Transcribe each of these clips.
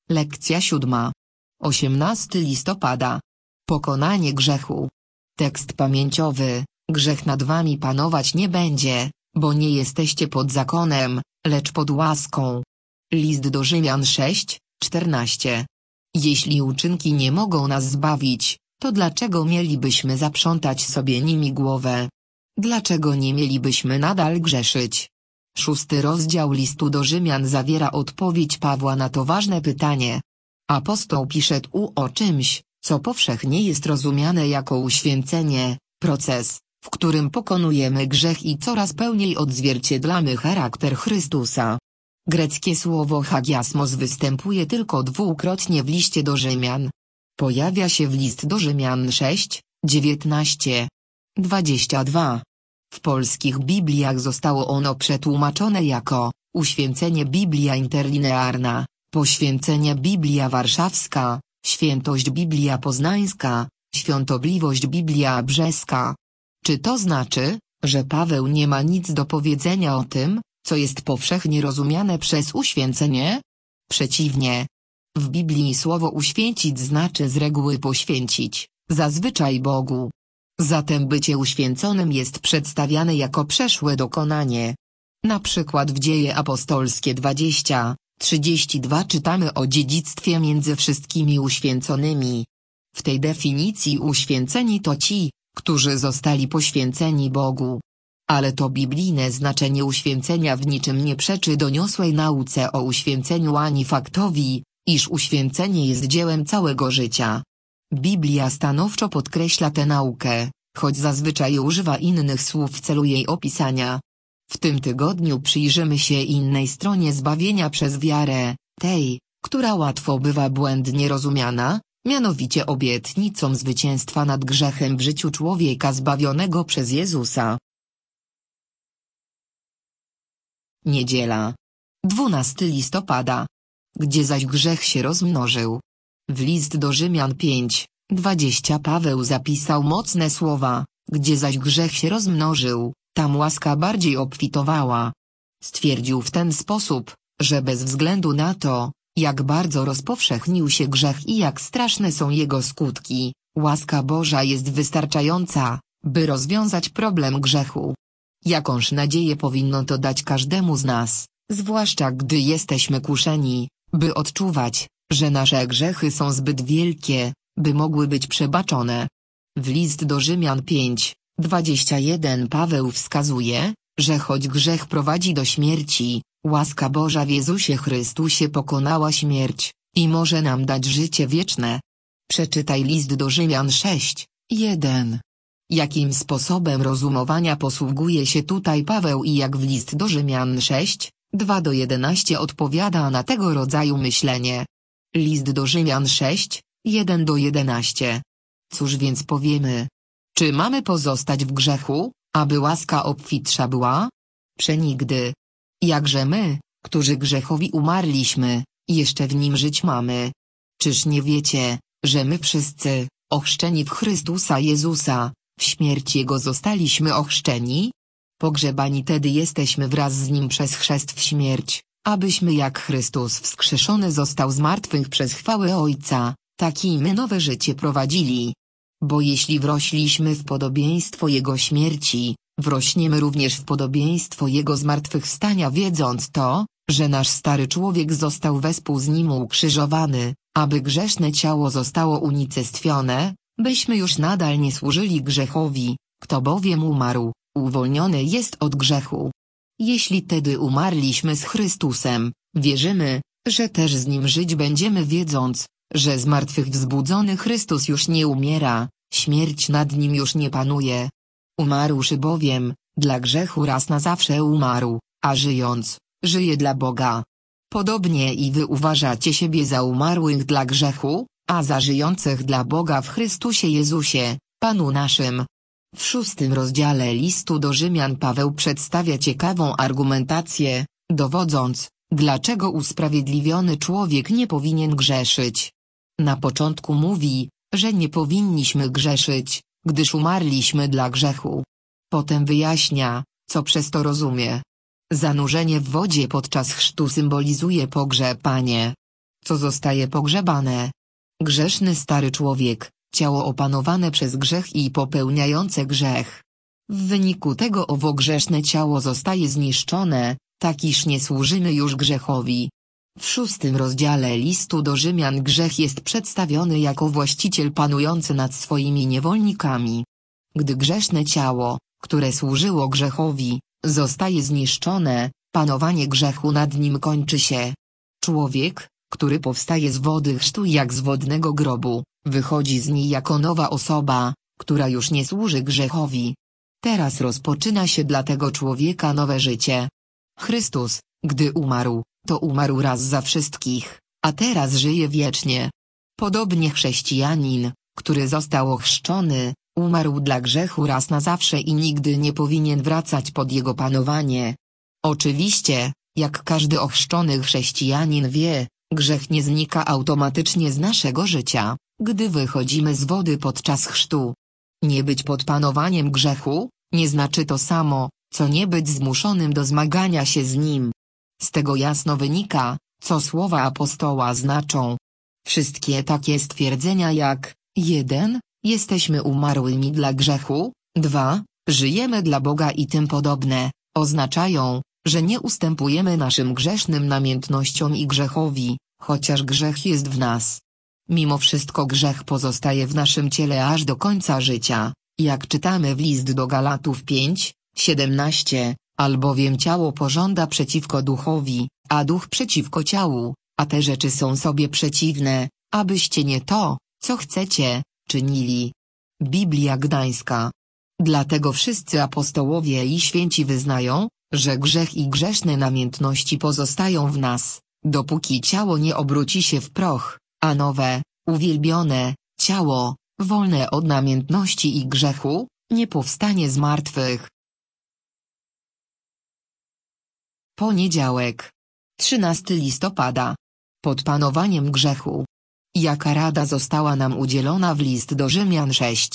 Lekcja 7. 18 listopada. Pokonanie grzechu. Tekst pamięciowy. Grzech nad wami panować nie będzie, bo nie jesteście pod zakonem, lecz pod łaską. List do Rzymian 6:14. Jeśli uczynki nie mogą nas zbawić, to dlaczego mielibyśmy zaprzątać sobie nimi głowę? Dlaczego nie mielibyśmy nadal grzeszyć? 6 rozdział listu do Rzymian zawiera odpowiedź Pawła na to ważne pytanie. Apostoł pisze tu o czymś, co powszechnie jest rozumiane jako uświęcenie, proces, w którym pokonujemy grzech i coraz pełniej odzwierciedlamy charakter Chrystusa. Greckie słowo hagiasmos występuje tylko dwukrotnie w liście do Rzymian. Pojawia się w list do Rzymian 6:19, 22. W polskich Bibliach zostało ono przetłumaczone jako uświęcenie Biblia interlinearna, poświęcenie Biblia warszawska, świętość Biblia poznańska, świątobliwość Biblia brzeska. Czy to znaczy, że Paweł nie ma nic do powiedzenia o tym, co jest powszechnie rozumiane przez uświęcenie? Przeciwnie. W Biblii słowo uświęcić znaczy z reguły poświęcić, zazwyczaj Bogu. Zatem bycie uświęconym jest przedstawiane jako przeszłe dokonanie. Na przykład w Dzieje Apostolskie 20:32 czytamy o dziedzictwie między wszystkimi uświęconymi. W tej definicji uświęceni to ci, którzy zostali poświęceni Bogu. Ale to biblijne znaczenie uświęcenia w niczym nie przeczy doniosłej nauce o uświęceniu ani faktowi, iż uświęcenie jest dziełem całego życia. Biblia stanowczo podkreśla tę naukę, choć zazwyczaj używa innych słów w celu jej opisania. W tym tygodniu przyjrzymy się innej stronie zbawienia przez wiarę, tej, która łatwo bywa błędnie rozumiana, mianowicie obietnicą zwycięstwa nad grzechem w życiu człowieka zbawionego przez Jezusa. Niedziela. 12 listopada. Gdzie zaś grzech się rozmnożył. W list do Rzymian 5:20 Paweł zapisał mocne słowa, gdzie zaś grzech się rozmnożył, tam łaska bardziej obfitowała. Stwierdził w ten sposób, że bez względu na to, jak bardzo rozpowszechnił się grzech i jak straszne są jego skutki, łaska Boża jest wystarczająca, by rozwiązać problem grzechu. Jakąż nadzieję powinno to dać każdemu z nas, zwłaszcza gdy jesteśmy kuszeni, by odczuwać, że nasze grzechy są zbyt wielkie, by mogły być przebaczone. W list do Rzymian 5:21 Paweł wskazuje, że choć grzech prowadzi do śmierci, łaska Boża w Jezusie Chrystusie pokonała śmierć i może nam dać życie wieczne. Przeczytaj list do Rzymian 6:1. Jakim sposobem rozumowania posługuje się tutaj Paweł i jak w list do Rzymian 6:2-11 odpowiada na tego rodzaju myślenie. List do Rzymian 6:1-11. Cóż więc powiemy? Czy mamy pozostać w grzechu, aby łaska obfitsza była? Przenigdy. Jakże my, którzy grzechowi umarliśmy, jeszcze w nim żyć mamy? Czyż nie wiecie, że my wszyscy, ochrzczeni w Chrystusa Jezusa, w śmierć Jego zostaliśmy ochrzczeni? Pogrzebani tedy jesteśmy wraz z Nim przez chrzest w śmierć, abyśmy jak Chrystus wskrzeszony został z martwych przez chwałę Ojca, tak i my nowe życie prowadzili. Bo jeśli wrośliśmy w podobieństwo Jego śmierci, wrośniemy również w podobieństwo Jego zmartwychwstania, wiedząc to, że nasz stary człowiek został wespół z Nim ukrzyżowany, aby grzeszne ciało zostało unicestwione, byśmy już nadal nie służyli grzechowi, kto bowiem umarł, uwolniony jest od grzechu. Jeśli tedy umarliśmy z Chrystusem, wierzymy, że też z Nim żyć będziemy, wiedząc, że zmartwychwzbudzony Chrystus już nie umiera, śmierć nad Nim już nie panuje. Umarłszy bowiem, dla grzechu raz na zawsze umarł, a żyjąc, żyje dla Boga. Podobnie i wy uważacie siebie za umarłych dla grzechu, a za żyjących dla Boga w Chrystusie Jezusie, Panu naszym. W 6 rozdziale listu do Rzymian Paweł przedstawia ciekawą argumentację, dowodząc, dlaczego usprawiedliwiony człowiek nie powinien grzeszyć. Na początku mówi, że nie powinniśmy grzeszyć, gdyż umarliśmy dla grzechu. Potem wyjaśnia, co przez to rozumie. Zanurzenie w wodzie podczas chrztu symbolizuje pogrzebanie. co zostaje pogrzebane. Grzeszny stary człowiek, ciało opanowane przez grzech i popełniające grzech. W wyniku tego owo grzeszne ciało zostaje zniszczone, tak iż nie służymy już grzechowi. W 6 rozdziale listu do Rzymian grzech jest przedstawiony jako właściciel panujący nad swoimi niewolnikami. Gdy grzeszne ciało, które służyło grzechowi, zostaje zniszczone, panowanie grzechu nad nim kończy się. Człowiek, który powstaje z wody chrztu jak z wodnego grobu, wychodzi z niej jako nowa osoba, która już nie służy grzechowi. Teraz rozpoczyna się dla tego człowieka nowe życie. Chrystus, gdy umarł, to umarł raz za wszystkich, a teraz żyje wiecznie. Podobnie chrześcijanin, który został ochrzczony, umarł dla grzechu raz na zawsze i nigdy nie powinien wracać pod jego panowanie. Oczywiście, jak każdy ochrzczony chrześcijanin wie, grzech nie znika automatycznie z naszego życia, gdy wychodzimy z wody podczas chrztu. Nie być pod panowaniem grzechu, nie znaczy to samo, co nie być zmuszonym do zmagania się z nim. Z tego jasno wynika, co słowa apostoła znaczą. Wszystkie takie stwierdzenia jak 1. Jesteśmy umarłymi dla grzechu, 2. Żyjemy dla Boga i tym podobne, oznaczają, że nie ustępujemy naszym grzesznym namiętnościom i grzechowi, chociaż grzech jest w nas. Mimo wszystko grzech pozostaje w naszym ciele aż do końca życia, jak czytamy w list do Galatów 5:17, albowiem ciało pożąda przeciwko duchowi, a duch przeciwko ciału, a te rzeczy są sobie przeciwne, abyście nie to, co chcecie, czynili. Biblia Gdańska. Dlatego wszyscy apostołowie i święci wyznają, że grzech i grzeszne namiętności pozostają w nas, dopóki ciało nie obróci się w proch, a nowe, uwielbione, ciało, wolne od namiętności i grzechu, nie powstanie z martwych. Poniedziałek. 13 listopada. Pod panowaniem grzechu. Jaka rada została nam udzielona w list do Rzymian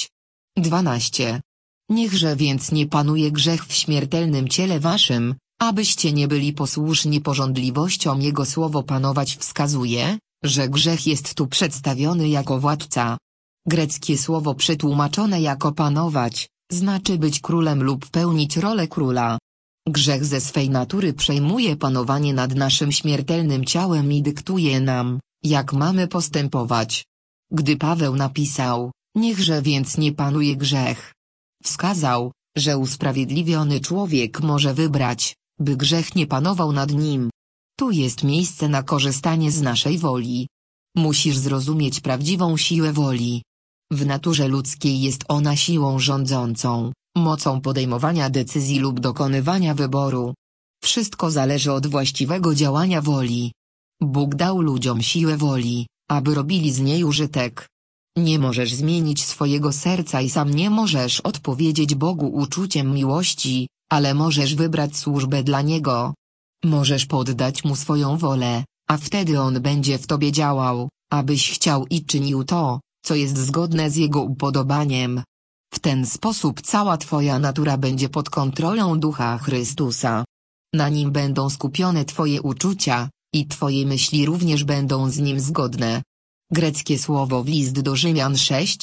6:12. Niechże więc nie panuje grzech w śmiertelnym ciele waszym, abyście nie byli posłuszni pożądliwościom. Jego słowo panować wskazuje, że grzech jest tu przedstawiony jako władca. Greckie słowo przetłumaczone jako panować, znaczy być królem lub pełnić rolę króla. Grzech ze swej natury przejmuje panowanie nad naszym śmiertelnym ciałem i dyktuje nam, jak mamy postępować. Gdy Paweł napisał, niechże więc nie panuje grzech, wskazał, że usprawiedliwiony człowiek może wybrać, by grzech nie panował nad nim. Tu jest miejsce na korzystanie z naszej woli. Musisz zrozumieć prawdziwą siłę woli. W naturze ludzkiej jest ona siłą rządzącą, mocą podejmowania decyzji lub dokonywania wyboru. Wszystko zależy od właściwego działania woli. Bóg dał ludziom siłę woli, aby robili z niej użytek. Nie możesz zmienić swojego serca i sam nie możesz odpowiedzieć Bogu uczuciem miłości, ale możesz wybrać służbę dla Niego. Możesz poddać Mu swoją wolę, a wtedy On będzie w tobie działał, abyś chciał i czynił to, co jest zgodne z Jego upodobaniem. W ten sposób cała twoja natura będzie pod kontrolą Ducha Chrystusa. Na Nim będą skupione twoje uczucia, i twoje myśli również będą z Nim zgodne. Greckie słowo w list do Rzymian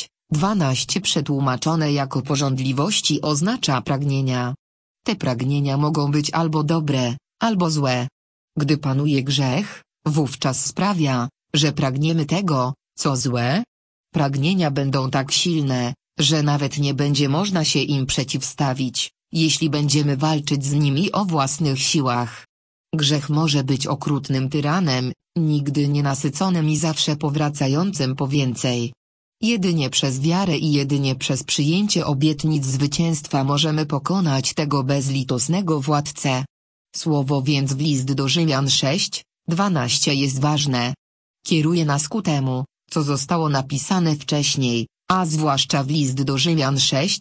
6:12 przetłumaczone jako pożądliwości oznacza pragnienia. Te pragnienia mogą być albo dobre, albo złe. Gdy panuje grzech, wówczas sprawia, że pragniemy tego, co złe. Pragnienia będą tak silne, że nawet nie będzie można się im przeciwstawić, jeśli będziemy walczyć z nimi o własnych siłach. Grzech może być okrutnym tyranem, nigdy nienasyconym i zawsze powracającym po więcej. Jedynie przez wiarę i jedynie przez przyjęcie obietnic zwycięstwa możemy pokonać tego bezlitosnego władcę. Słowo więc w list do Rzymian 6:12 jest ważne. Kieruje nas ku temu, co zostało napisane wcześniej, a zwłaszcza w list do Rzymian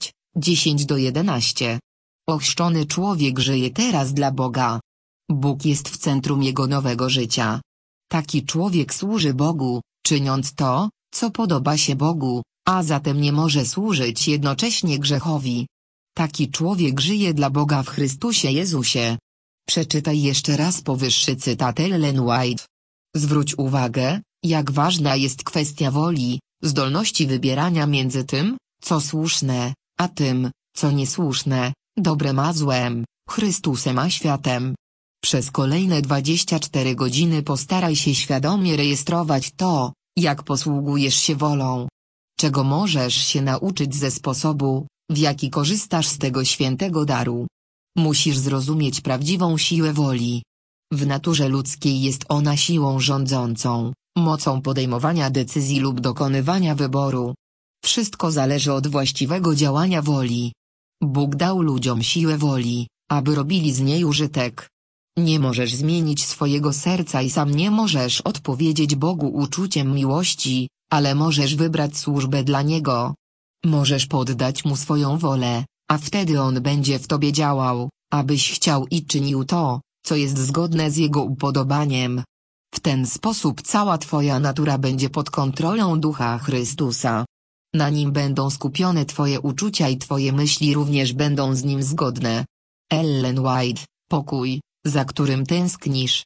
6:10-11. Ochrzczony człowiek żyje teraz dla Boga. Bóg jest w centrum jego nowego życia. Taki człowiek służy Bogu, czyniąc to, co podoba się Bogu, a zatem nie może służyć jednocześnie grzechowi. Taki człowiek żyje dla Boga w Chrystusie Jezusie. Przeczytaj jeszcze raz powyższy cytat Ellen White. Zwróć uwagę, jak ważna jest kwestia woli, zdolności wybierania między tym, co słuszne, a tym, co niesłuszne, dobrem a złem, Chrystusem a światem. Przez kolejne 24 godziny postaraj się świadomie rejestrować to, jak posługujesz się wolą. Czego możesz się nauczyć ze sposobu, w jaki korzystasz z tego świętego daru. Musisz zrozumieć prawdziwą siłę woli. W naturze ludzkiej jest ona siłą rządzącą, mocą podejmowania decyzji lub dokonywania wyboru. Wszystko zależy od właściwego działania woli. Bóg dał ludziom siłę woli, aby robili z niej użytek. Nie możesz zmienić swojego serca i sam nie możesz odpowiedzieć Bogu uczuciem miłości, ale możesz wybrać służbę dla Niego. Możesz poddać Mu swoją wolę, a wtedy On będzie w tobie działał, abyś chciał i czynił to, co jest zgodne z Jego upodobaniem. W ten sposób cała twoja natura będzie pod kontrolą Ducha Chrystusa. Na Nim będą skupione twoje uczucia i twoje myśli również będą z Nim zgodne. Ellen White, pokój, za którym tęsknisz.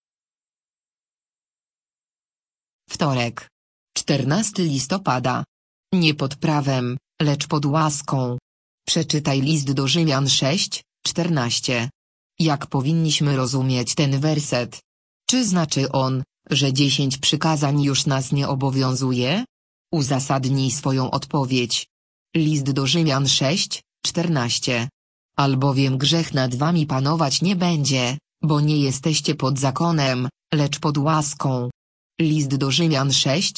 Wtorek. 14 listopada. Nie pod prawem, lecz pod łaską. Przeczytaj list do Rzymian 6:14. Jak powinniśmy rozumieć ten werset? Czy znaczy on, że 10 przykazań już nas nie obowiązuje? Uzasadnij swoją odpowiedź. List do Rzymian 6:14. Albowiem grzech nad wami panować nie będzie, bo nie jesteście pod zakonem, lecz pod łaską. List do Rzymian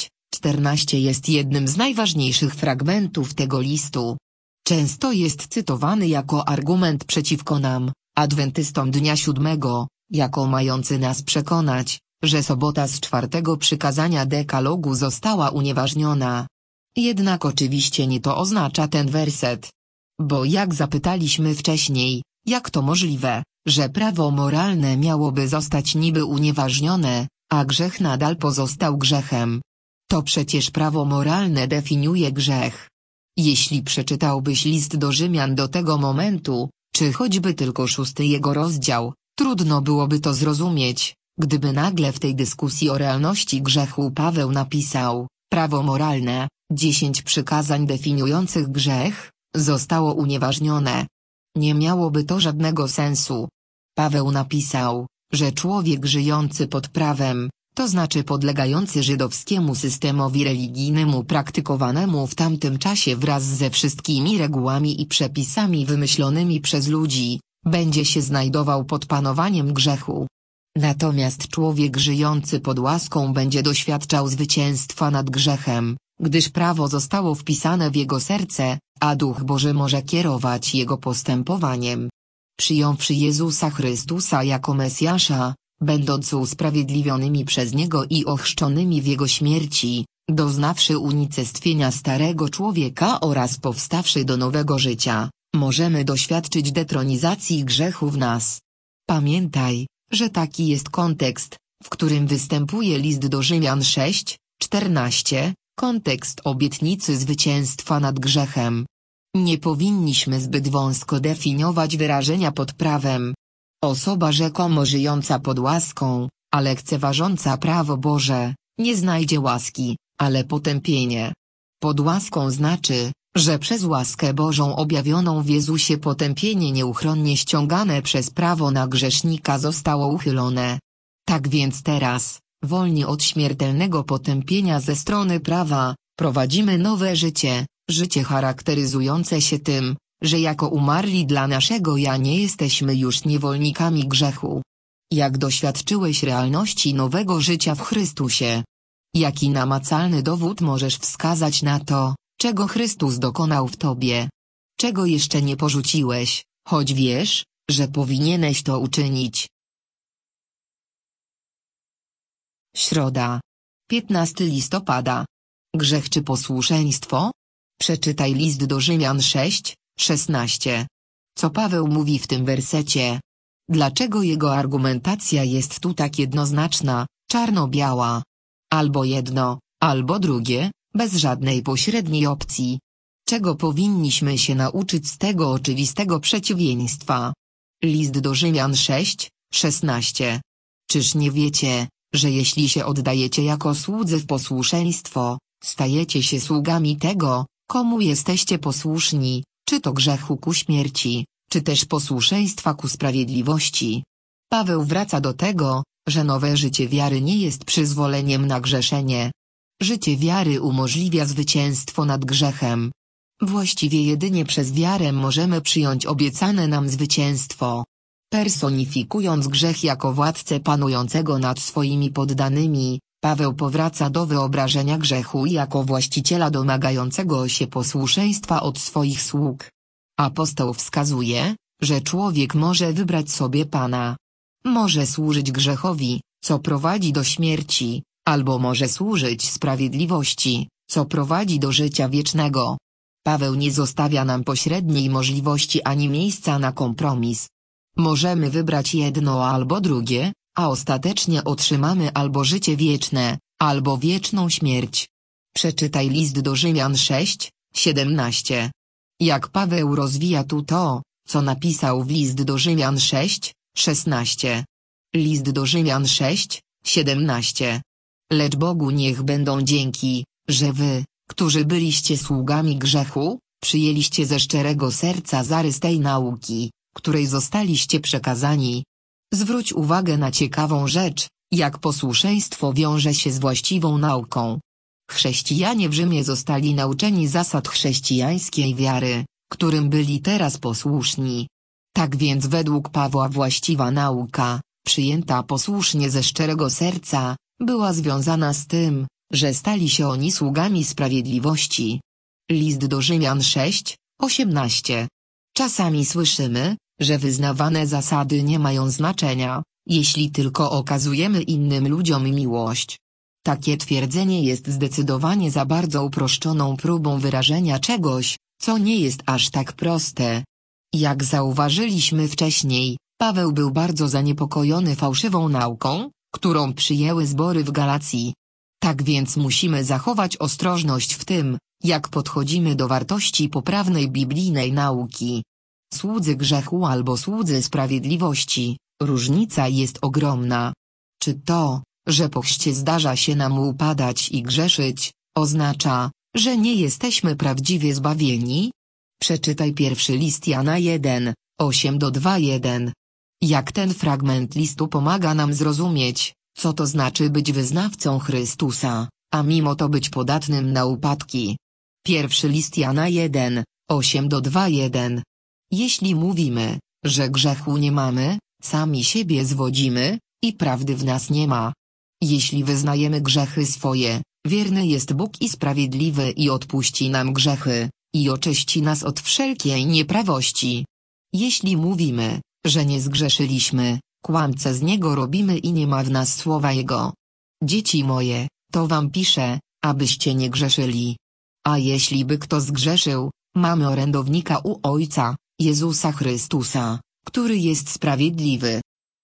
6:14 jest jednym z najważniejszych fragmentów tego listu. Często jest cytowany jako argument przeciwko nam, adwentystom dnia siódmego, jako mający nas przekonać, że sobota z 4. przykazania dekalogu została unieważniona. Jednak oczywiście nie to oznacza ten werset. Bo jak zapytaliśmy wcześniej, jak to możliwe, że prawo moralne miałoby zostać niby unieważnione, a grzech nadal pozostał grzechem? To przecież prawo moralne definiuje grzech. Jeśli przeczytałbyś list do Rzymian do tego momentu, czy choćby tylko 6 jego rozdział, trudno byłoby to zrozumieć, gdyby nagle w tej dyskusji o realności grzechu Paweł napisał: prawo moralne, 10 przykazań definiujących grzech, zostało unieważnione. Nie miałoby to żadnego sensu. Paweł napisał, że człowiek żyjący pod prawem, to znaczy podlegający żydowskiemu systemowi religijnemu praktykowanemu w tamtym czasie wraz ze wszystkimi regułami i przepisami wymyślonymi przez ludzi, będzie się znajdował pod panowaniem grzechu. Natomiast człowiek żyjący pod łaską będzie doświadczał zwycięstwa nad grzechem, gdyż prawo zostało wpisane w jego serce, a Duch Boży może kierować jego postępowaniem. Przyjąwszy Jezusa Chrystusa jako Mesjasza, będąc usprawiedliwionymi przez Niego i ochrzczonymi w Jego śmierci, doznawszy unicestwienia starego człowieka oraz powstawszy do nowego życia, możemy doświadczyć detronizacji grzechu w nas. Pamiętaj, że taki jest kontekst, w którym występuje list do Rzymian 6:14, kontekst obietnicy zwycięstwa nad grzechem. Nie powinniśmy zbyt wąsko definiować wyrażenia pod prawem. Osoba rzekomo żyjąca pod łaską, a lekceważąca prawo Boże, nie znajdzie łaski, ale potępienie. Pod łaską znaczy, że przez łaskę Bożą objawioną w Jezusie potępienie nieuchronnie ściągane przez prawo na grzesznika zostało uchylone. Tak więc teraz, wolni od śmiertelnego potępienia ze strony prawa, prowadzimy nowe życie, życie charakteryzujące się tym, że jako umarli dla naszego ja nie jesteśmy już niewolnikami grzechu. Jak doświadczyłeś realności nowego życia w Chrystusie? Jaki namacalny dowód możesz wskazać na to, czego Chrystus dokonał w tobie? Czego jeszcze nie porzuciłeś, choć wiesz, że powinieneś to uczynić? Środa. 15 listopada. Grzech czy posłuszeństwo? Przeczytaj list do Rzymian 6:16. Co Paweł mówi w tym wersecie? Dlaczego jego argumentacja jest tu tak jednoznaczna, czarno-biała? Albo jedno, albo drugie, bez żadnej pośredniej opcji. Czego powinniśmy się nauczyć z tego oczywistego przeciwieństwa? List do Rzymian 6:16. Czyż nie wiecie, że jeśli się oddajecie jako słudzy w posłuszeństwo, stajecie się sługami tego, komu jesteście posłuszni, czy to grzechu ku śmierci, czy też posłuszeństwa ku sprawiedliwości. Paweł wraca do tego, że nowe życie wiary nie jest przyzwoleniem na grzeszenie. Życie wiary umożliwia zwycięstwo nad grzechem. Właściwie jedynie przez wiarę możemy przyjąć obiecane nam zwycięstwo. Personifikując grzech jako władcę panującego nad swoimi poddanymi, Paweł powraca do wyobrażenia grzechu jako właściciela domagającego się posłuszeństwa od swoich sług. Apostoł wskazuje, że człowiek może wybrać sobie Pana. Może służyć grzechowi, co prowadzi do śmierci, albo może służyć sprawiedliwości, co prowadzi do życia wiecznego. Paweł nie zostawia nam pośredniej możliwości ani miejsca na kompromis. Możemy wybrać jedno albo drugie, a ostatecznie otrzymamy albo życie wieczne, albo wieczną śmierć. Przeczytaj list do Rzymian 6:17. Jak Paweł rozwija tu to, co napisał w list do Rzymian 6:16. List do Rzymian 6:17. Lecz Bogu niech będą dzięki, że wy, którzy byliście sługami grzechu, przyjęliście ze szczerego serca zarys tej nauki, której zostaliście przekazani. Zwróć uwagę na ciekawą rzecz, jak posłuszeństwo wiąże się z właściwą nauką. Chrześcijanie w Rzymie zostali nauczeni zasad chrześcijańskiej wiary, którym byli teraz posłuszni. Tak więc według Pawła właściwa nauka, przyjęta posłusznie ze szczerego serca, była związana z tym, że stali się oni sługami sprawiedliwości. List do Rzymian 6:18. Czasami słyszymy, że wyznawane zasady nie mają znaczenia, jeśli tylko okazujemy innym ludziom miłość. Takie twierdzenie jest zdecydowanie za bardzo uproszczoną próbą wyrażenia czegoś, co nie jest aż tak proste. Jak zauważyliśmy wcześniej, Paweł był bardzo zaniepokojony fałszywą nauką, którą przyjęły zbory w Galacji. Tak więc musimy zachować ostrożność w tym, jak podchodzimy do wartości poprawnej biblijnej nauki. Słudzy grzechu albo słudzy sprawiedliwości, różnica jest ogromna. Czy to, że po chrzcie zdarza się nam upadać i grzeszyć, oznacza, że nie jesteśmy prawdziwie zbawieni? Przeczytaj pierwszy list Jana 1:8-2:1. Jak ten fragment listu pomaga nam zrozumieć, co to znaczy być wyznawcą Chrystusa, a mimo to być podatnym na upadki. Pierwszy list Jana 1:8-2:1. Jeśli mówimy, że grzechu nie mamy, sami siebie zwodzimy, i prawdy w nas nie ma. Jeśli wyznajemy grzechy swoje, wierny jest Bóg i sprawiedliwy i odpuści nam grzechy, i oczyści nas od wszelkiej nieprawości. Jeśli mówimy, że nie zgrzeszyliśmy, kłamcę z niego robimy i nie ma w nas słowa Jego. Dzieci moje, to wam piszę, abyście nie grzeszyli. A jeśli by kto zgrzeszył, mamy orędownika u Ojca, Jezusa Chrystusa, który jest sprawiedliwy.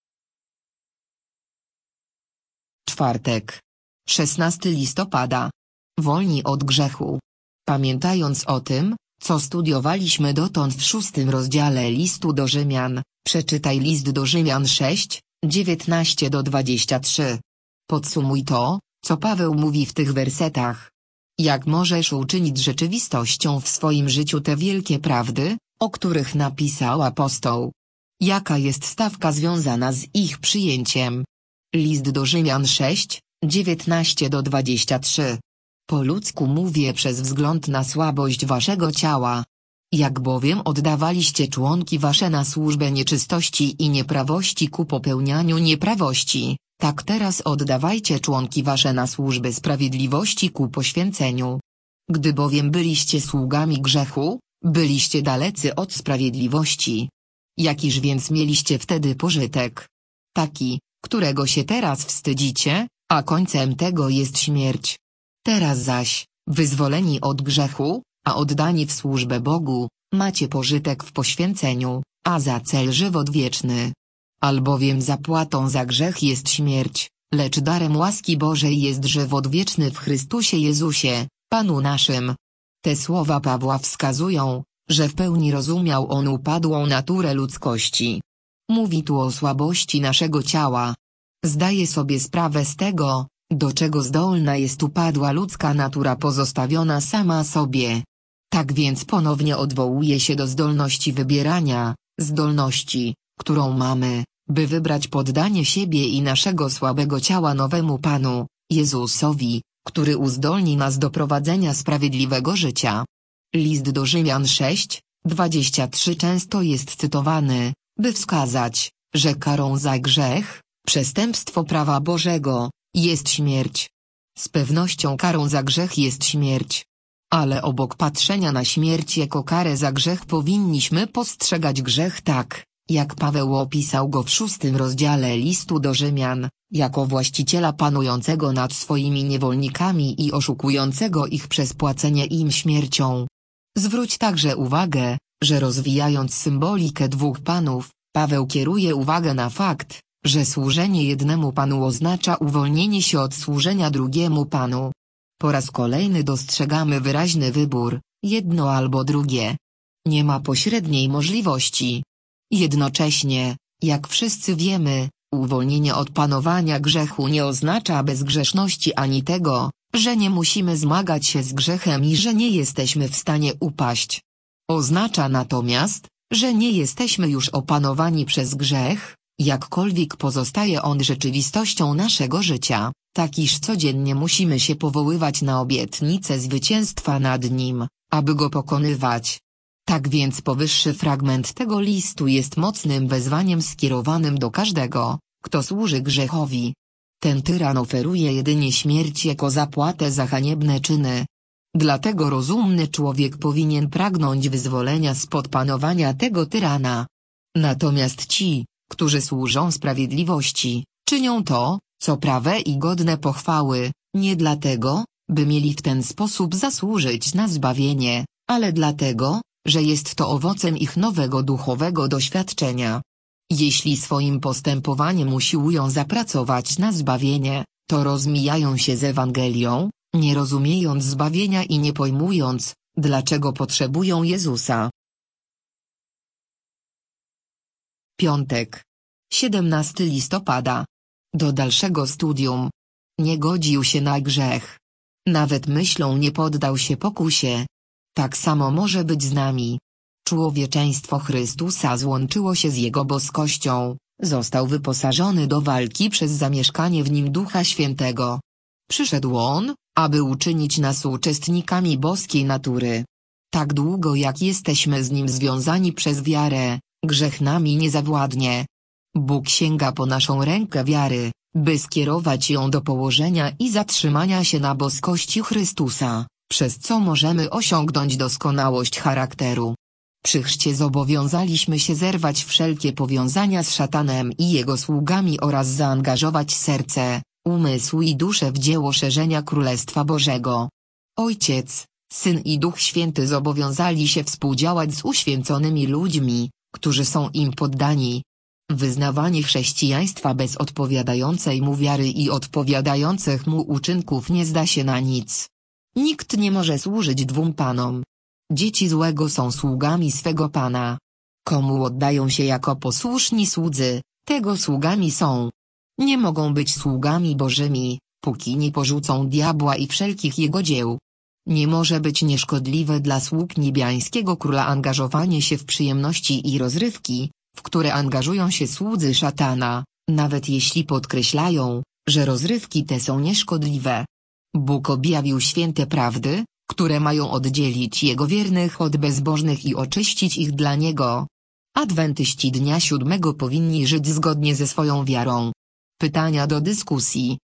Czwartek. 16 listopada. Wolni od grzechu. Pamiętając o tym, co studiowaliśmy dotąd w 6 rozdziale listu do Rzymian, przeczytaj list do Rzymian 6:19-23. Podsumuj to, co Paweł mówi w tych wersetach. Jak możesz uczynić rzeczywistością w swoim życiu te wielkie prawdy, o których napisał apostoł? Jaka jest stawka związana z ich przyjęciem? List do Rzymian 6:19-23. Po ludzku mówię przez wzgląd na słabość waszego ciała. Jak bowiem oddawaliście członki wasze na służbę nieczystości i nieprawości ku popełnianiu nieprawości, tak teraz oddawajcie członki wasze na służbę sprawiedliwości ku poświęceniu. Gdy bowiem byliście sługami grzechu, byliście dalecy od sprawiedliwości. Jakiż więc mieliście wtedy pożytek? Taki, którego się teraz wstydzicie, a końcem tego jest śmierć. Teraz zaś, wyzwoleni od grzechu, a oddani w służbę Bogu, macie pożytek w poświęceniu, a za cel żywot wieczny. Albowiem zapłatą za grzech jest śmierć, lecz darem łaski Bożej jest żywot wieczny w Chrystusie Jezusie, Panu naszym. Te słowa Pawła wskazują, że w pełni rozumiał on upadłą naturę ludzkości. Mówi tu o słabości naszego ciała. Zdaje sobie sprawę z tego, do czego zdolna jest upadła ludzka natura pozostawiona sama sobie. Tak więc ponownie odwołuje się do zdolności wybierania, zdolności, którą mamy, by wybrać poddanie siebie i naszego słabego ciała nowemu Panu, Jezusowi, który uzdolni nas do prowadzenia sprawiedliwego życia. List do Rzymian 6:23 często jest cytowany, by wskazać, że karą za grzech, przestępstwo prawa Bożego, jest śmierć. Z pewnością karą za grzech jest śmierć. Ale obok patrzenia na śmierć jako karę za grzech powinniśmy postrzegać grzech tak, jak Paweł opisał go w 6 rozdziale listu do Rzymian, jako właściciela panującego nad swoimi niewolnikami i oszukującego ich przez płacenie im śmiercią. Zwróć także uwagę, że rozwijając symbolikę dwóch panów, Paweł kieruje uwagę na fakt, że służenie jednemu Panu oznacza uwolnienie się od służenia drugiemu Panu. Po raz kolejny dostrzegamy wyraźny wybór, jedno albo drugie. Nie ma pośredniej możliwości. Jednocześnie, jak wszyscy wiemy, uwolnienie od panowania grzechu nie oznacza bezgrzeszności ani tego, że nie musimy zmagać się z grzechem i że nie jesteśmy w stanie upaść. Oznacza natomiast, że nie jesteśmy już opanowani przez grzech, jakkolwiek pozostaje on rzeczywistością naszego życia, tak iż codziennie musimy się powoływać na obietnicę zwycięstwa nad nim, aby go pokonywać. Tak więc powyższy fragment tego listu jest mocnym wezwaniem skierowanym do każdego, kto służy grzechowi. Ten tyran oferuje jedynie śmierć jako zapłatę za haniebne czyny. Dlatego rozumny człowiek powinien pragnąć wyzwolenia spod panowania tego tyrana. Natomiast ci, którzy służą sprawiedliwości, czynią to, co prawe i godne pochwały, nie dlatego, by mieli w ten sposób zasłużyć na zbawienie, ale dlatego, że jest to owocem ich nowego duchowego doświadczenia. Jeśli swoim postępowaniem usiłują zapracować na zbawienie, to rozmijają się z Ewangelią, nie rozumiejąc zbawienia i nie pojmując, dlaczego potrzebują Jezusa. Piątek. 17 listopada. Do dalszego studium. Nie godził się na grzech. Nawet myślą nie poddał się pokusie. Tak samo może być z nami. Człowieczeństwo Chrystusa złączyło się z Jego boskością, został wyposażony do walki przez zamieszkanie w nim Ducha Świętego. Przyszedł On, aby uczynić nas uczestnikami boskiej natury. Tak długo jak jesteśmy z Nim związani przez wiarę, grzech nami nie zawładnie. Bóg sięga po naszą rękę wiary, by skierować ją do położenia i zatrzymania się na boskości Chrystusa, przez co możemy osiągnąć doskonałość charakteru. Przy chrzcie zobowiązaliśmy się zerwać wszelkie powiązania z szatanem i jego sługami oraz zaangażować serce, umysł i duszę w dzieło szerzenia Królestwa Bożego. Ojciec, Syn i Duch Święty zobowiązali się współdziałać z uświęconymi ludźmi, którzy są im poddani. Wyznawanie chrześcijaństwa bez odpowiadającej mu wiary i odpowiadających mu uczynków nie zda się na nic. Nikt nie może służyć dwóm panom. Dzieci złego są sługami swego Pana. Komu oddają się jako posłuszni słudzy, tego sługami są. Nie mogą być sługami Bożymi, póki nie porzucą diabła i wszelkich jego dzieł. Nie może być nieszkodliwe dla sług niebiańskiego króla angażowanie się w przyjemności i rozrywki, w które angażują się słudzy szatana, nawet jeśli podkreślają, że rozrywki te są nieszkodliwe. Bóg objawił święte prawdy, które mają oddzielić Jego wiernych od bezbożnych i oczyścić ich dla Niego. Adwentyści dnia 7 powinni żyć zgodnie ze swoją wiarą. Pytania do dyskusji.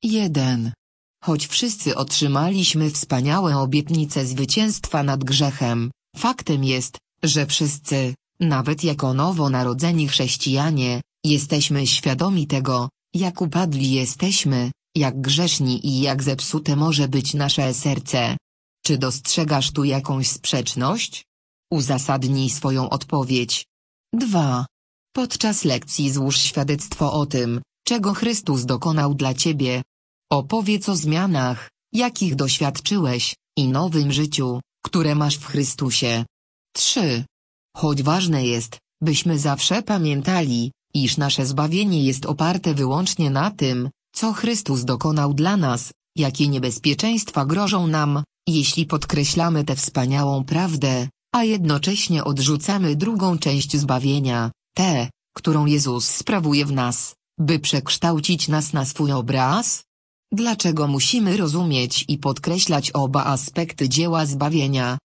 1. Choć wszyscy otrzymaliśmy wspaniałe obietnice zwycięstwa nad grzechem, faktem jest, że wszyscy, nawet jako nowonarodzeni chrześcijanie, jesteśmy świadomi tego, jak upadli jesteśmy, jak grzeszni i jak zepsute może być nasze serce. Czy dostrzegasz tu jakąś sprzeczność? Uzasadnij swoją odpowiedź. 2. Podczas lekcji złóż świadectwo o tym, czego Chrystus dokonał dla ciebie. Opowiedz o zmianach, jakich doświadczyłeś, i nowym życiu, które masz w Chrystusie. 3. Choć ważne jest, byśmy zawsze pamiętali, iż nasze zbawienie jest oparte wyłącznie na tym, co Chrystus dokonał dla nas, jakie niebezpieczeństwa grożą nam, jeśli podkreślamy tę wspaniałą prawdę, a jednocześnie odrzucamy drugą część zbawienia, tę, którą Jezus sprawuje w nas, by przekształcić nas na swój obraz? Dlaczego musimy rozumieć i podkreślać oba aspekty dzieła zbawienia,